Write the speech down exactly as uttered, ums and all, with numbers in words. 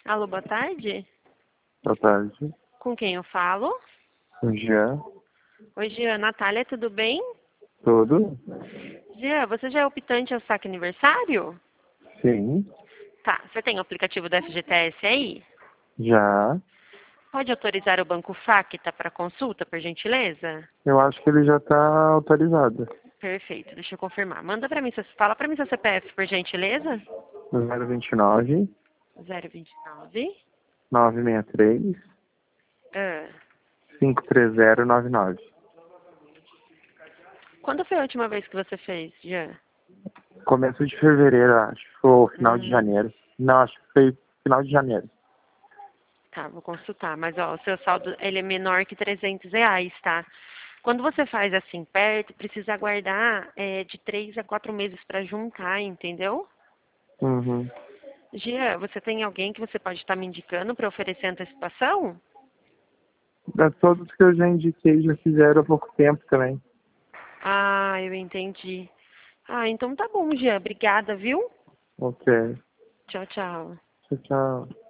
Alô, boa tarde. Boa tarde. Com quem eu falo? Com Jean. Oi, Jean. Natália, tudo bem? Tudo? Jean, você já é optante ao saque aniversário? Sim. Tá. Você tem o aplicativo do F G T S aí? Já. Pode autorizar o Banco Facta para consulta, por gentileza? Eu acho que ele já está autorizado. Perfeito. Deixa eu confirmar. Manda para mim, seu- fala para mim seu C P F, por gentileza. zero vinte e nove, zero vinte e nove. nove seis três, Ah. cinco três zero nove nove. Quando foi a última vez que você fez, Jean? Começo de fevereiro, acho. Ou final de Hum, janeiro. Não, acho que foi final de janeiro. tá, vou consultar. Mas, ó, o seu saldo, ele é menor que trezentos reais, tá? Quando você faz assim perto, precisa aguardar é, de três a quatro meses para juntar, entendeu? Uhum. Gia, você tem alguém que você pode estar me indicando para oferecer antecipação? Da todos que eu já indiquei já fizeram há pouco tempo também. Ah, eu entendi. Ah, então tá bom, Gia. Obrigada, viu? Ok. Tchau, tchau. Tchau, tchau.